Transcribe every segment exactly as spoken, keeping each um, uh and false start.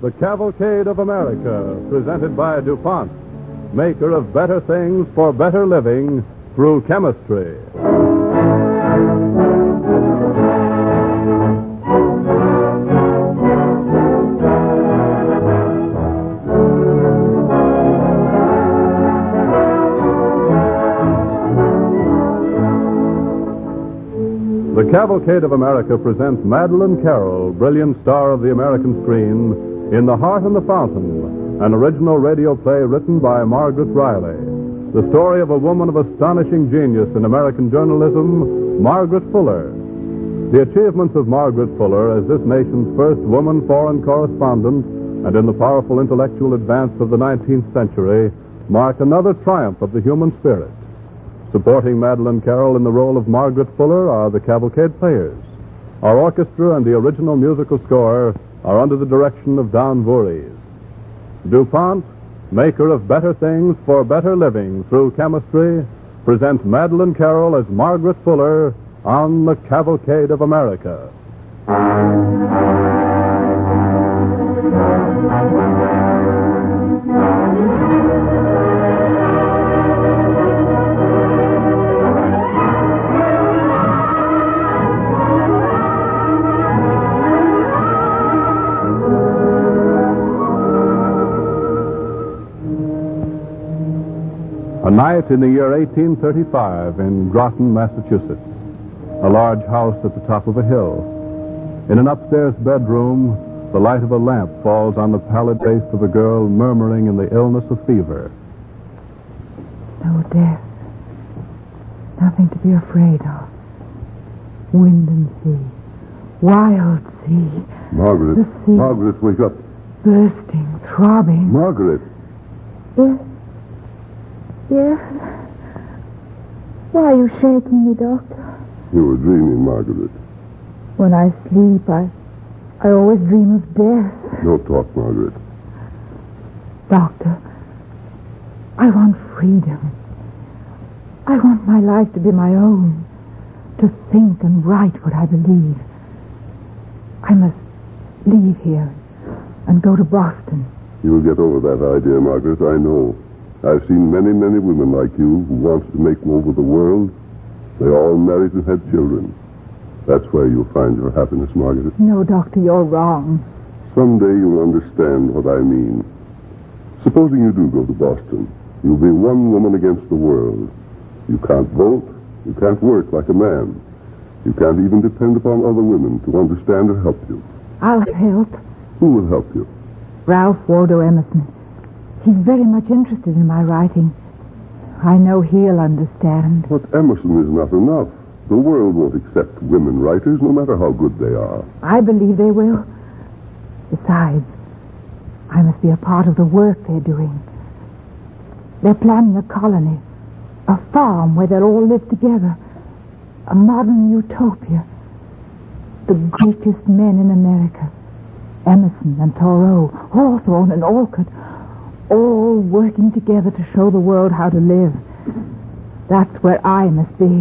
The Cavalcade of America, presented by DuPont, maker of better things for better living through chemistry. The Cavalcade of America presents Madeleine Carroll, brilliant star of the American screen, in The Heart and the Fountain, an original radio play written by Margaret Riley. The story of a woman of astonishing genius in American journalism, Margaret Fuller. The achievements of Margaret Fuller as this nation's first woman foreign correspondent and in the powerful intellectual advance of the nineteenth century mark another triumph of the human spirit. Supporting Madeleine Carroll in the role of Margaret Fuller are the Cavalcade Players. Our orchestra and the original musical score are under the direction of Don Voorhees. DuPont, maker of better things for better living through chemistry, presents Madeleine Carroll as Margaret Fuller on The Cavalcade of America. A night in the year eighteen thirty-five in Groton, Massachusetts. A large house at the top of a hill. In an upstairs bedroom, the light of a lamp falls on the pallid face of a girl murmuring in the illness of fever. No death. Nothing to be afraid of. Wind and sea. Wild sea. Margaret. The sea. Margaret, wake up. Bursting, throbbing. Margaret. Yes. Yes. Why are you shaking me, Doctor? You were dreaming, Margaret. When I sleep, I, I always dream of death. Don't talk, Margaret. Doctor, I want freedom. I want my life to be my own, to think and write what I believe. I must leave here and go to Boston. You'll get over that idea, Margaret, I know. I've seen many, many women like you who wanted to make over the world. They all married and had children. That's where you'll find your happiness, Margaret. No, Doctor, you're wrong. Someday you'll understand what I mean. Supposing you do go to Boston, you'll be one woman against the world. You can't vote. You can't work like a man. You can't even depend upon other women to understand or help you. I'll help. Who will help you? Ralph Waldo Emerson. He's very much interested in my writing. I know he'll understand. But Emerson is not enough. The world won't accept women writers, no matter how good they are. I believe they will. Besides, I must be a part of the work they're doing. They're planning a colony, a farm where they'll all live together, a modern utopia. The greatest men in America, Emerson and Thoreau, Hawthorne and Alcott, all working together to show the world how to live. That's where I must be.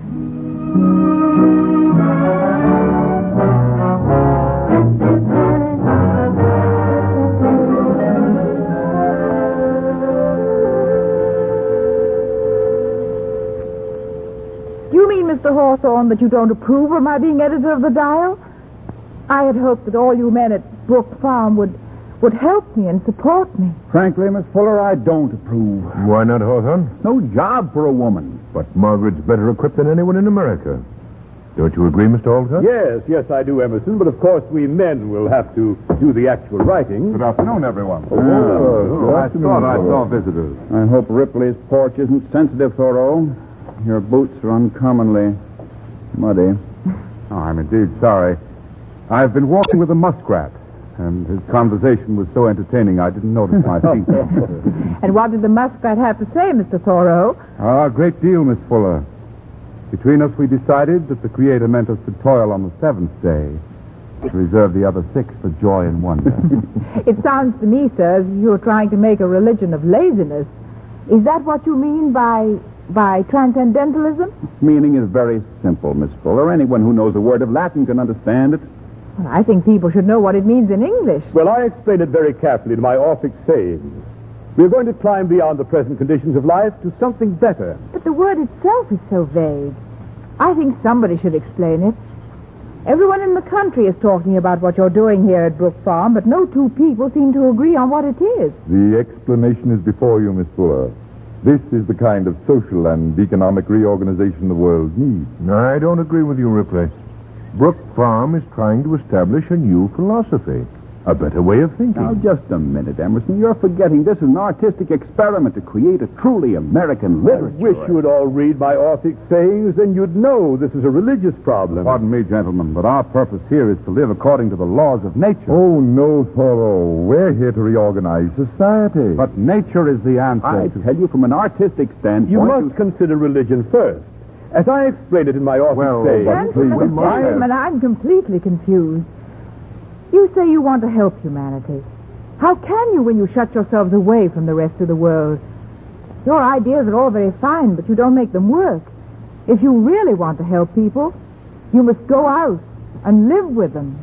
Do you mean, Mister Hawthorne, that you don't approve of my being editor of the Dial? I had hoped that all you men at Brook Farm would would help me and support me. Frankly, Miss Fuller, I don't approve. Why not, Hawthorne? No job for a woman. But Margaret's better equipped than anyone in America. Don't you agree, Mister Alcott? Yes, yes, I do, Emerson. But of course, we men will have to do the actual writing. Good afternoon, everyone. Oh, oh, I thought I saw visitors. I hope Ripley's porch isn't sensitive, Thoreau. Your boots are uncommonly muddy. Oh, I'm indeed sorry. I've been walking with a muskrat, and his conversation was so entertaining I didn't notice my feet. And what did the muskrat have to say, Mister Thoreau? Ah, a great deal, Miss Fuller. Between us, we decided that the Creator meant us to toil on the seventh day, to reserve the other six for joy and wonder. It sounds to me, sir, as if you're trying to make a religion of laziness. Is that what you mean by by transcendentalism? Meaning is very simple, Miss Fuller. Anyone who knows a word of Latin can understand it. Well, I think people should know what it means in English. Well, I explained it very carefully in my Orphic sayings. We're going to climb beyond the present conditions of life to something better. But the word itself is so vague. I think somebody should explain it. Everyone in the country is talking about what you're doing here at Brook Farm, but no two people seem to agree on what it is. The explanation is before you, Miss Fuller. This is the kind of social and economic reorganization the world needs. I don't agree with you, Ripley. Brook Farm is trying to establish a new philosophy, a better way of thinking. Now, just a minute, Emerson. You're forgetting this is an artistic experiment to create a truly American literature. I wish you would all read my Orphic sayings, then you'd know this is a religious problem. Pardon me, gentlemen, but our purpose here is to live according to the laws of nature. Oh, no, Thoreau. We're here to reorganize society. But nature is the answer. I to... tell you, from an artistic standpoint... You must consider religion first. As I explained it in my Orphic Well, sayings. but please, we must have- Gentlemen, I'm completely confused. You say you want to help humanity. How can you when you shut yourselves away from the rest of the world? Your ideas are all very fine, but you don't make them work. If you really want to help people, you must go out and live with them.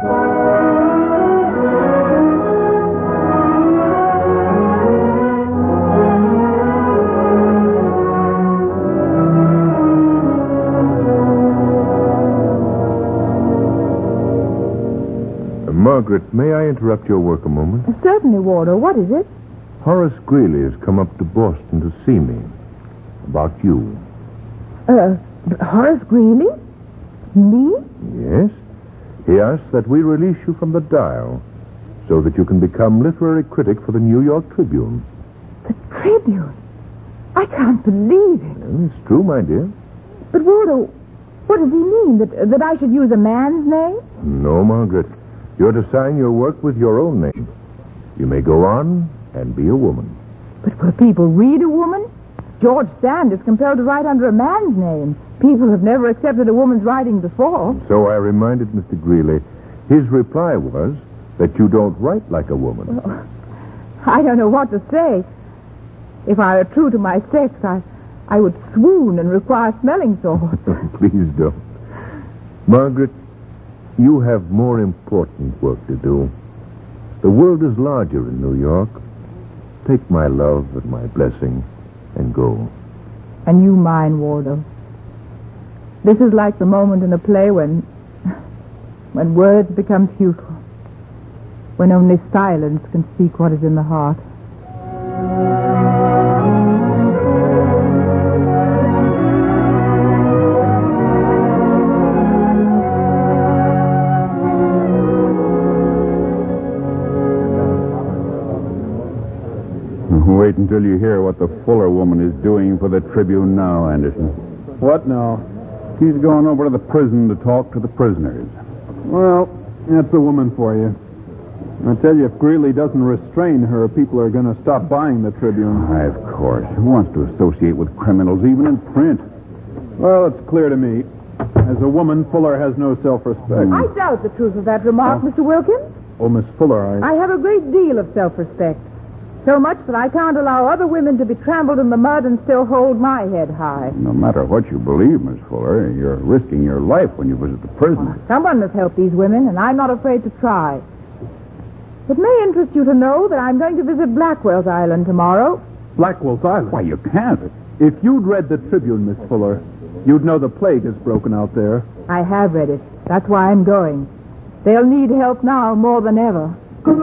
Margaret, may I interrupt your work a moment? Certainly, Wardo. What is it? Horace Greeley has come up to Boston to see me. About you. Uh, Horace Greeley? Me? Yes. He asks that we release you from the Dial so that you can become literary critic for the New York Tribune. The Tribune? I can't believe it. Well, it's true, my dear. But, Wardo, what does he mean? That, that I should use a man's name? No, Margaret. You're to sign your work with your own name. You may go on and be a woman. But will people read a woman? George Sand is compelled to write under a man's name. People have never accepted a woman's writing before. So I reminded Mister Greeley. His reply was that you don't write like a woman. Well, I don't know what to say. If I were true to my sex, I, I would swoon and require smelling salts. Please don't. Margaret, you have more important work to do. The world is larger in New York. Take my love and my blessing and go. And you mine, Wardo. This is like the moment in a play when, when words become futile, when only silence can speak what is in the heart. Wait until you hear what the Fuller woman is doing for the Tribune now, Anderson. What now? She's going over to the prison to talk to the prisoners. Well, that's a woman for you. I tell you, if Greeley doesn't restrain her, people are going to stop buying the Tribune. Why, of course. Who wants to associate with criminals, even in print? Well, it's clear to me. As a woman, Fuller has no self-respect. I doubt the truth of that remark, Oh. Mister Wilkins. Oh, Miss Fuller, I... I have a great deal of self-respect. So much that I can't allow other women to be trampled in the mud and still hold my head high. No matter what you believe, Miss Fuller, you're risking your life when you visit the prison. Someone must help these women, and I'm not afraid to try. It may interest you to know that I'm going to visit Blackwell's Island tomorrow. Blackwell's Island. Why, you can't. If you'd read the Tribune, Miss Fuller, you'd know the plague has broken out there. I have read it. That's why I'm going. They'll need help now more than ever.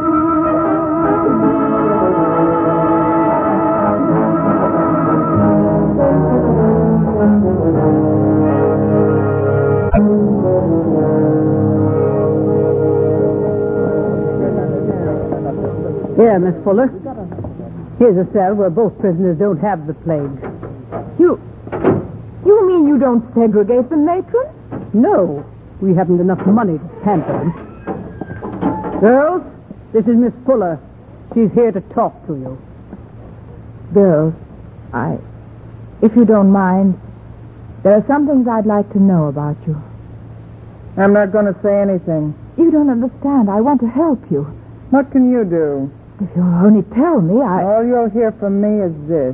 Here, Miss Fuller. Here's a cell where both prisoners don't have the plague. You... You mean you don't segregate them, matron? No, we haven't enough money to pamper them. Girls, this is Miss Fuller. She's here to talk to you. Girls, I... If you don't mind, there are some things I'd like to know about you. I'm not going to say anything. You don't understand. I want to help you. What can you do? If you'll only tell me, I... All you'll hear from me is this.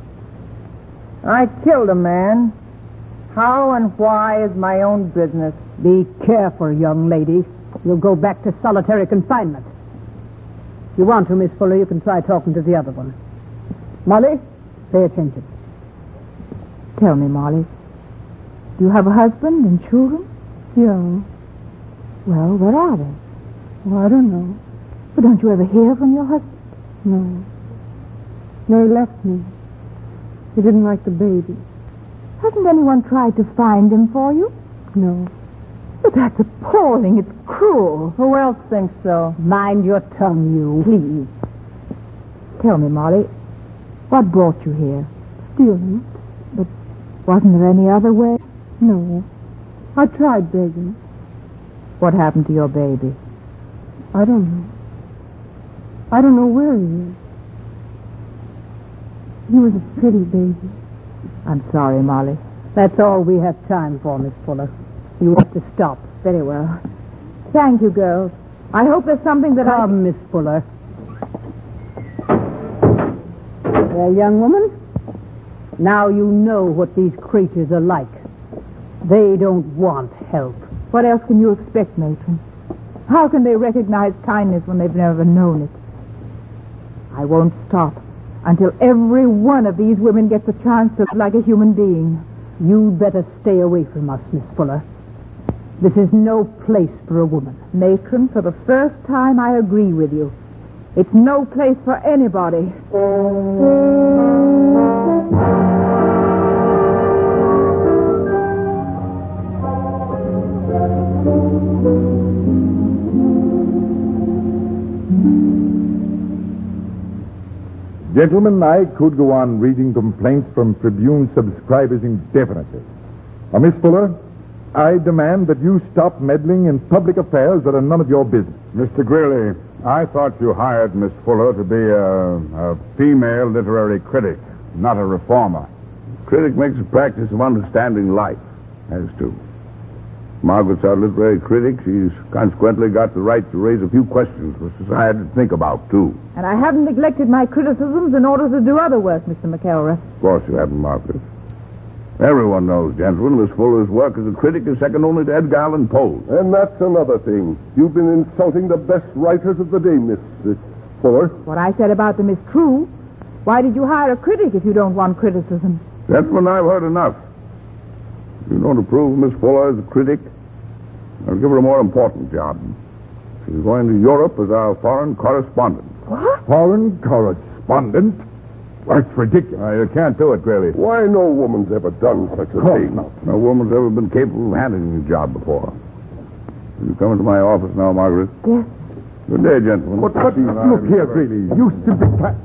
I killed a man. How and why is my own business. Be careful, young lady. You'll go back to solitary confinement. If you want to, Miss Fuller, you can try talking to the other one. Molly, pay attention. Tell me, Molly, do you have a husband and children? Yeah. Well, where are they? Well, I don't know. But don't you ever hear from your husband? No. No, he left me. He didn't like the baby. Hasn't anyone tried to find him for you? No. But that's appalling. It's cruel. Who else thinks so? Mind your tongue, you. Please. Tell me, Molly, what brought you here? Stealing. But wasn't there any other way? No. I tried begging. What happened to your baby? I don't know. I don't know where he is. He was a pretty baby. I'm sorry, Molly. That's all we have time for, Miss Fuller. You have to stop. Very well. Thank you, girls. I hope there's something that Come, I... Miss Fuller. There, young woman. Now you know what these creatures are like. They don't want help. What else can you expect, matron? How can they recognize kindness when they've never known it? I won't stop until every one of these women gets a chance to live like a human being. You'd better stay away from us, Miss Fuller. This is no place for a woman. Matron, for the first time I agree with you. It's no place for anybody. Gentlemen, I could go on reading complaints from Tribune subscribers indefinitely. Now, Miss Fuller, I demand that you stop meddling in public affairs that are none of your business. Mister Greeley, I thought you hired Miss Fuller to be a, a female literary critic, not a reformer. Critic makes a practice of understanding life, as to. Margaret's our literary critic. She's consequently got the right to raise a few questions for society to think about, too. And I haven't neglected my criticisms in order to do other work, Mister McElrath. Of course you haven't, Margaret. Everyone knows, gentlemen, Miss Fuller's work as a critic is second only to Edgar Allan Poe's. And that's another thing. You've been insulting the best writers of the day, Miss uh, Fuller. What I said about them is true. Why did you hire a critic if you don't want criticism? Gentlemen, I've heard enough. If you don't approve of Miss Fuller as a critic, I'll give her a more important job. She's going to Europe as our foreign correspondent. What? Foreign correspondent? That's ridiculous. Uh, you can't do it, Greeley. Why, no woman's ever done such a Oh, thing. no. No woman's ever been capable of handling a job before. You come into my office now, Margaret. Yes. Good day, gentlemen. What, what? Look here, Greeley. You simply can't...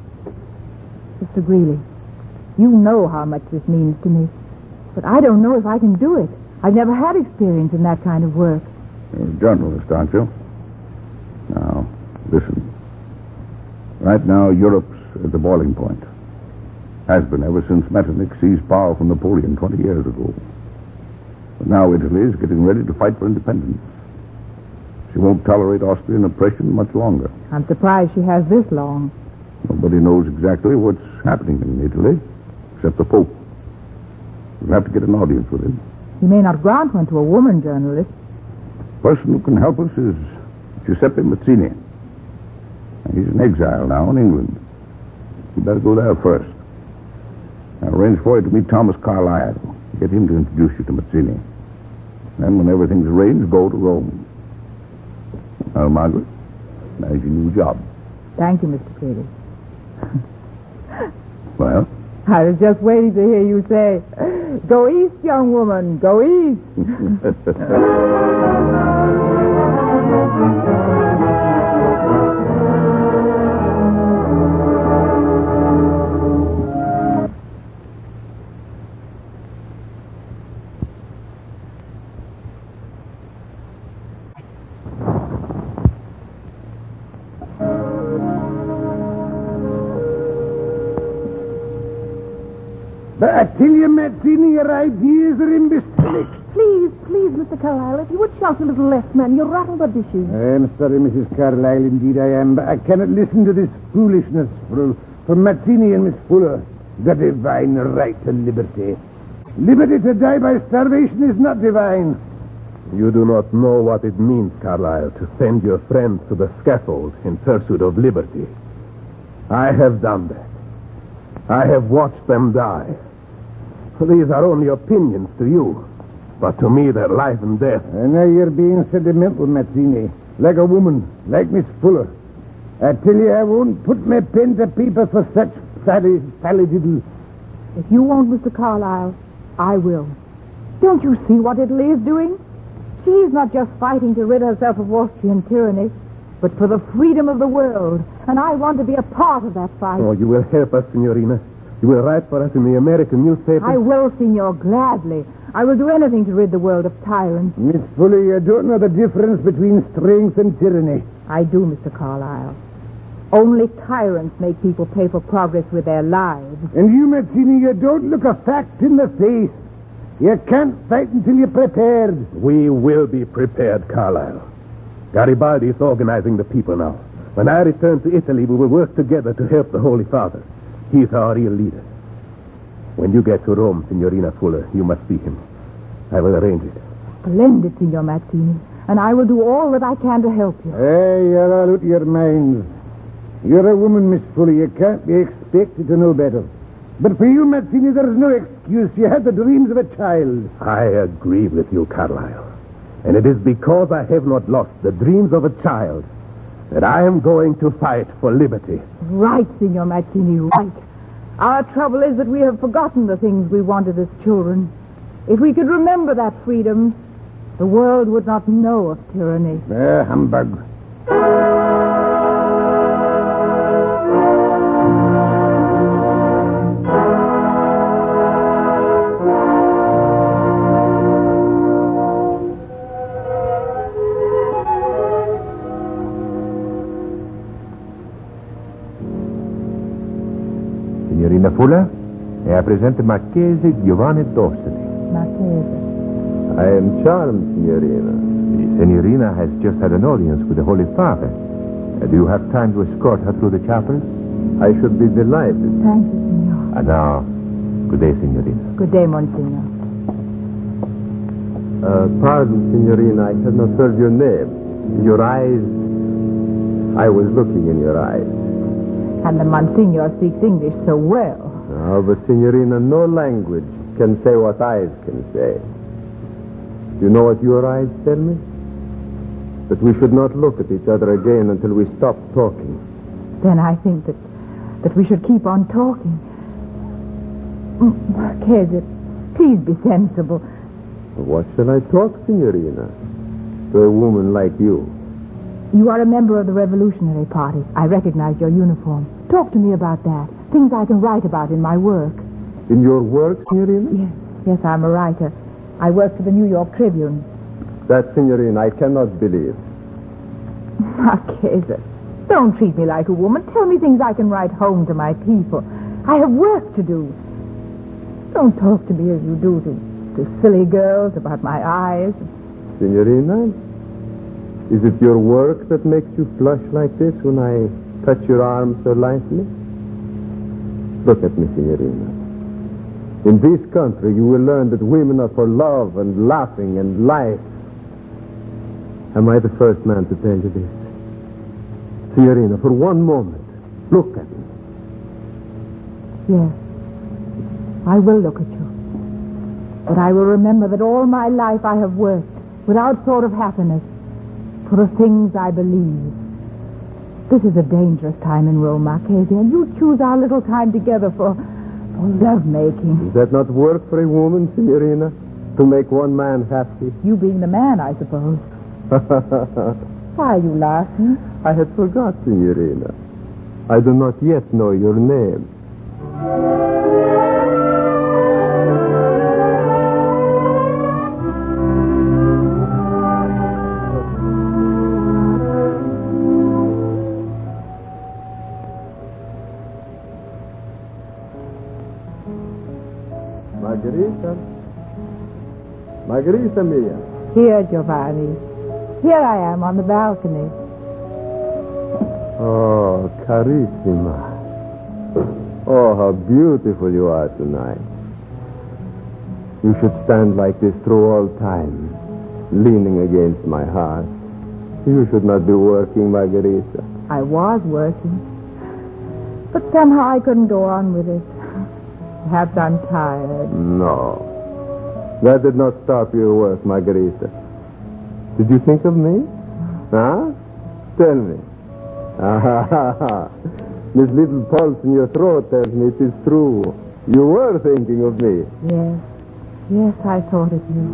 Mister Greeley, you know how much this means to me. But I don't know if I can do it. I've never had experience in that kind of work. You're a journalist, aren't you? Now, listen. Right now, Europe's at the boiling point. Has been ever since Metternich seized power from Napoleon twenty years ago. But now Italy is getting ready to fight for independence. She won't tolerate Austrian oppression much longer. I'm surprised she has this long. Nobody knows exactly what's happening in Italy, except the Pope. We'll have to get an audience with him. He may not grant one to a woman journalist. The person who can help us is Giuseppe Mazzini. He's in exile now in England. You better go there first. I'll arrange for you to meet Thomas Carlyle. Get him to introduce you to Mazzini. Then, when everything's arranged, go to Rome. Well, Margaret, there's your new job. Thank you, Mister Greeley. Well? I was just waiting to hear you say, "Go east, young woman, go east." But I tell you, Mazzini, your ideas are imbecilic. Please, please, Mister Carlyle, if you would shout a little less, man, you'll rattle the dishes. I am sorry, Missus Carlyle, indeed I am, but I cannot listen to this foolishness from, from Mazzini and Miss Fuller. The divine right to liberty. Liberty to die by starvation is not divine. You do not know what it means, Carlyle, to send your friends to the scaffold in pursuit of liberty. I have done that. I have watched them die. These are only opinions to you, but to me they're life and death. And now you're being sentimental, Mazzini. Like a woman, like Miss Fuller. I tell you, I won't put my pen to paper for such sally, sally diddle. If you won't, Mister Carlyle, I will. Don't you see what Italy is doing? She's not just fighting to rid herself of Austrian tyranny, but for the freedom of the world. And I want to be a part of that fight. Oh, you will help us, Signorina. You will write for us in the American newspaper. I will, Signor, gladly. I will do anything to rid the world of tyrants. Miss Fuller, you don't know the difference between strength and tyranny. I do, Mister Carlyle. Only tyrants make people pay for progress with their lives. And you, Mazzini, you don't look a fact in the face. You can't fight until you're prepared. We will be prepared, Carlyle. Garibaldi is organizing the people now. When I return to Italy, we will work together to help the Holy Father. He's our real leader. When you get to Rome, Signorina Fuller, you must see him. I will arrange it. Splendid, Signor Mazzini. And I will do all that I can to help you. Hey, you're all out of your minds. You're a woman, Miss Fuller. You can't be expected to know better. But for you, Mazzini, there's no excuse. You had the dreams of a child. I agree with you, Carlyle. And it is because I have not lost the dreams of a child that I am going to fight for liberty. Right, Signor Mazzini, right. Our trouble is that we have forgotten the things we wanted as children. If we could remember that freedom, the world would not know of tyranny. Ah, humbug. Signorina Fuller, I present the Marchese Giovanni Dorsey. Marchese. I am charmed, Signorina. The Signorina has just had an audience with the Holy Father. Uh, do you have time to escort her through the chapels? I should be delighted. Thank you, Signor. And now, good day, Signorina. Good day, Monsignor. Uh, pardon, Signorina, I have not heard your name. Your eyes... I was looking in your eyes. And the Monsignor speaks English so well. Oh, but, Signorina, no language can say what eyes can say. Do you know what your eyes tell me? That we should not look at each other again until we stop talking. Then I think that that we should keep on talking. Marchese, please be sensible. What shall I talk, Signorina? To a woman like you. You are a member of the Revolutionary Party. I recognize your uniform. Talk to me about that. Things I can write about in my work. In your work, Signorina? Yes, yes, I'm a writer. I work for the New York Tribune. That, Signorina, I cannot believe. Marchese, don't treat me like a woman. Tell me things I can write home to my people. I have work to do. Don't talk to me as you do to, to silly girls about my eyes. Signorina, is it your work that makes you flush like this when I touch your arm so lightly? Look at me, Signorina. In this country, you will learn that women are for love and laughing and life. Am I the first man to tell you this? Signorina, for one moment, look at me. Yes, I will look at you. But I will remember that all my life I have worked without thought of happiness for the things I believe. This is a dangerous time in Rome, Marchese, and you choose our little time together for, for love-making. Does that not work for a woman, Signorina? To make one man happy? You being the man, I suppose. Why are you laughing? I had forgot, Signorina. I do not yet know your name. Margherita? Margherita mia. Here, Giovanni. Here I am on the balcony. Oh, carissima. Oh, how beautiful you are tonight. You should stand like this through all time. leaning against my heart. You should not be working, Margarita. I was working. But somehow I couldn't go on with it. Perhaps I'm tired. No. That did not stop your work, Margarita. Did you think of me? Huh? Tell me. Ah, this little pulse in your throat tells me it is true. You were thinking of me. Yes. Yes, I thought of you.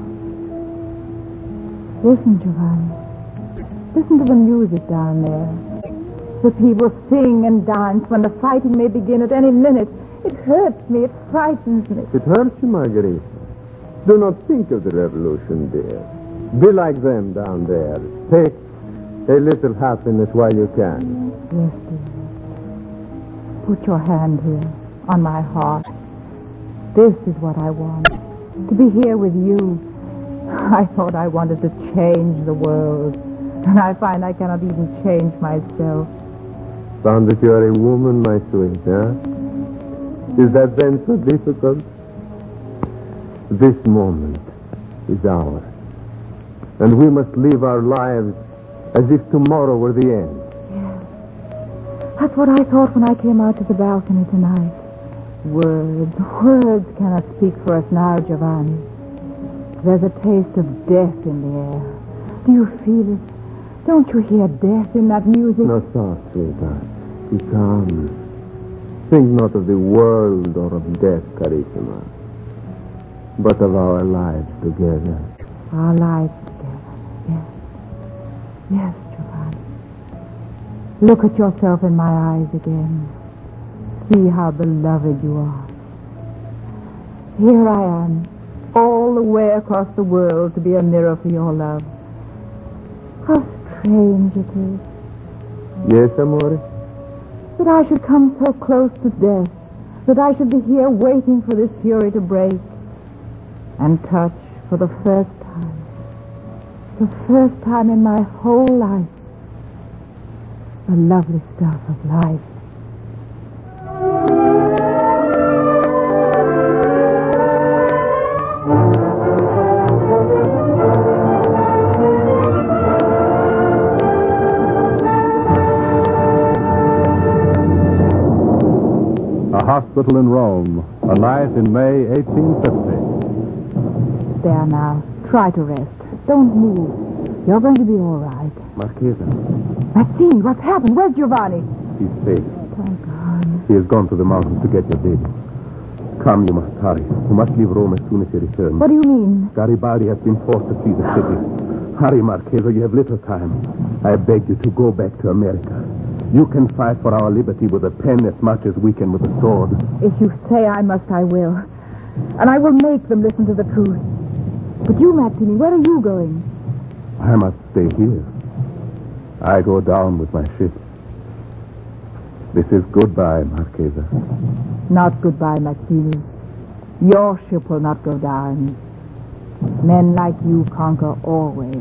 Listen, Giovanni. Listen to the music down there. The people sing and dance when the fighting may begin at any minute. It hurts me. It frightens me. It hurts you, Margarita. Do not think of the revolution, dear. Be like them down there. Take a little happiness while you can. Yes, dear. Put your hand here on my heart. This is what I want. To be here with you. I thought I wanted to change the world. And I find I cannot even change myself. Found that you are a woman, my sweet, huh? Is that then so difficult? This moment is ours. And we must live our lives as if tomorrow were the end. Yes. That's what I thought when I came out to the balcony tonight. Words, words cannot speak for us now, Giovanni. There's a taste of death in the air. Do you feel it? Don't you hear death in that music? No, soft, sweetheart. Be calm. Think not of the world or of death, Carissima, but of our lives together. Our lives together, yes. Yes, Giovanni. Look at yourself in my eyes again. See how beloved you are. Here I am, all the way across the world to be a mirror for your love. How strange it is. Yes, amore? That I should come so close to death. That I should be here waiting for this fury to break. And touch for the first time. The first time in my whole life. The lovely stuff of life. Hospital in Rome, a night in May eighteen fifty. There now. Try to rest. Don't move. You're going to be all right. Marchesa. Mazzini, what's happened? Where's Giovanni? He's safe. Thank God. He has gone to the mountains to get your baby. Come, you must hurry. You must leave Rome as soon as he returns. What do you mean? Garibaldi has been forced to flee the city. Hurry, Marchesa. You have little time. I beg you to go back to America. You can fight for our liberty with a pen as much as we can with a sword. If you say I must, I will. And I will make them listen to the truth. But you, Mazzini, where are you going? I must stay here. I go down with my ship. This is goodbye, Marchesa. Not goodbye, Mazzini. Your ship will not go down. Men like you conquer always.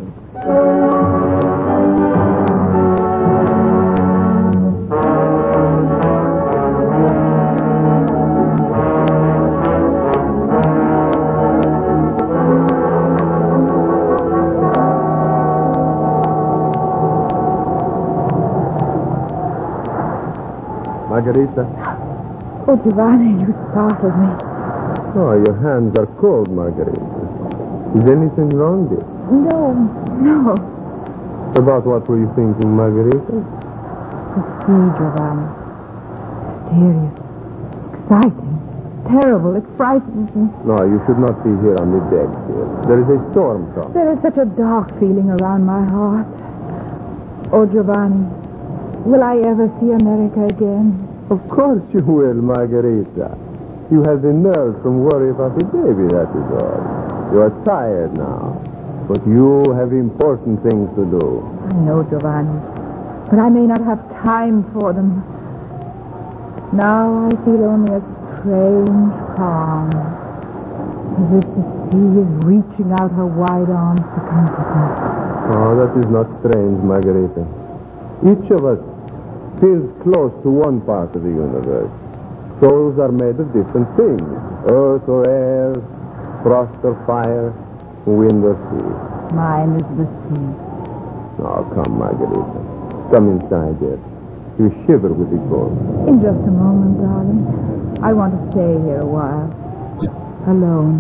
Margarita? Oh, Giovanni, you startled me. Oh, your hands are cold, Margarita. Is anything wrong, dear? No, no. About what were you thinking, Margarita? The sea, Giovanni. Mysterious. Exciting. Terrible. It frightens me. No, you should not be here on the deck, dear. There is a storm coming. There is such a dark feeling around my heart. Oh, Giovanni, will I ever see America again? Of course you will, Margarita. You have the nerve from worry about the baby, that is all. You are tired now. But you have important things to do. I know, Giovanni. But I may not have time for them. Now I feel only a strange calm. As if the sea is reaching out her wide arms to comfort me. Oh, that is not strange, Margarita. Each of us feels close to one part of the universe. Souls are made of different things. Earth or air, frost or fire, wind or sea. Mine is the sea. Oh, come, Margarita. Come inside here. You shiver with the cold. In just a moment, darling. I want to stay here a while. Alone.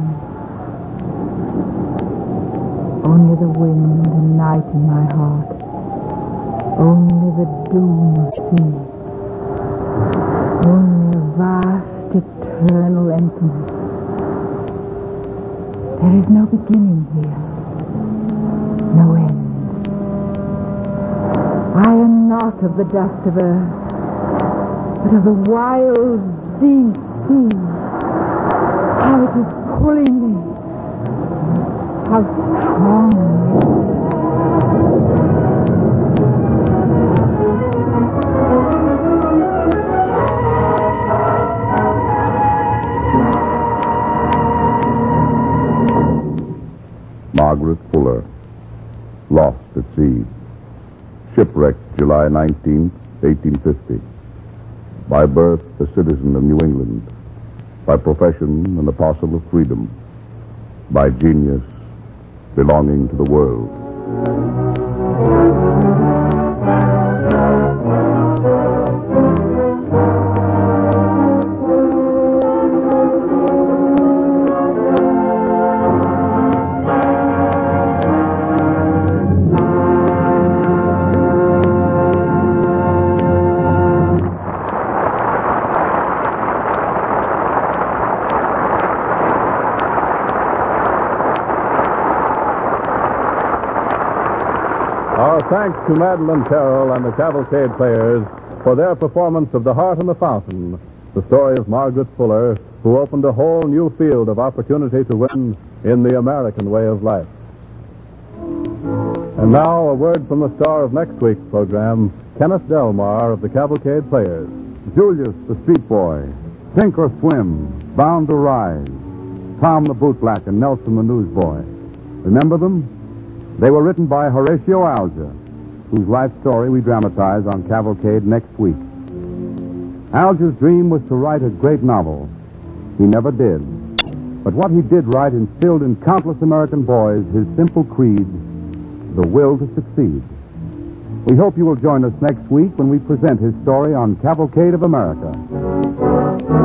Only the wind and night in my heart. Only the doom of sea. Only a vast, eternal emptiness. There is no beginning here. No end. I am not of the dust of earth, but of the wild, deep sea. How it is pulling me. How strong it is. Margaret Fuller, lost at sea. Shipwrecked July nineteenth, eighteen fifty. By birth, a citizen of New England. By profession, an apostle of freedom. By genius, belonging to the world. Our thanks to Madeline Carroll and the Cavalcade Players for their performance of The Heart and the Fountain, the story of Margaret Fuller, who opened a whole new field of opportunity to win in the American way of life. And now, a word from the star of next week's program, Kenneth Delmar of the Cavalcade Players. Julius, the street boy. Sink or swim. Bound to rise. Tom the bootblack and Nelson the newsboy. Remember them? They were written by Horatio Alger, whose life story we dramatize on Cavalcade next week. Alger's dream was to write a great novel. He never did. But what he did write instilled in countless American boys his simple creed, the will to succeed. We hope you will join us next week when we present his story on Cavalcade of America.